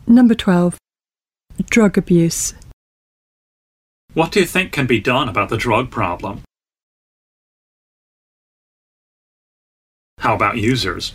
Number 12. Drug abuse. What do you think can be done about the drug problem? How about users?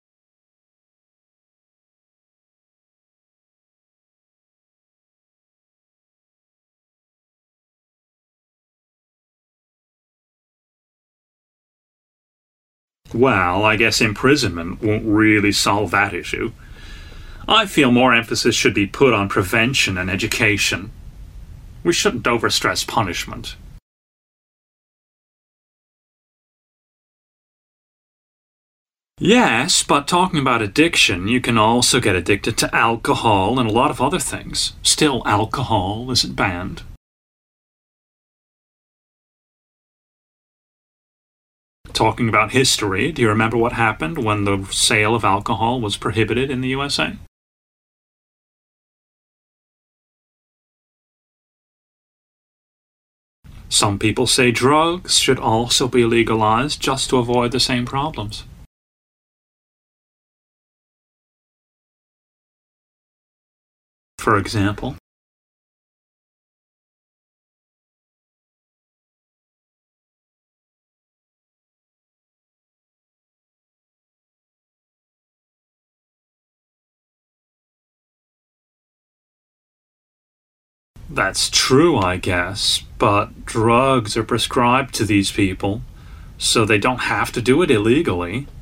Well, I guess imprisonment won't really solve that issue. I feel more emphasis should be put on prevention and education. We shouldn't overstress punishment. Yes, but talking about addiction, you can also get addicted to alcohol and a lot of other things. Still, alcohol isn't banned. Talking about history, do you remember what happened when the sale of alcohol was prohibited in the USA? Some people say drugs should also be legalized just to avoid the same problems. For example, that's true, I guess, but drugs are prescribed to these people, so they don't have to do it illegally.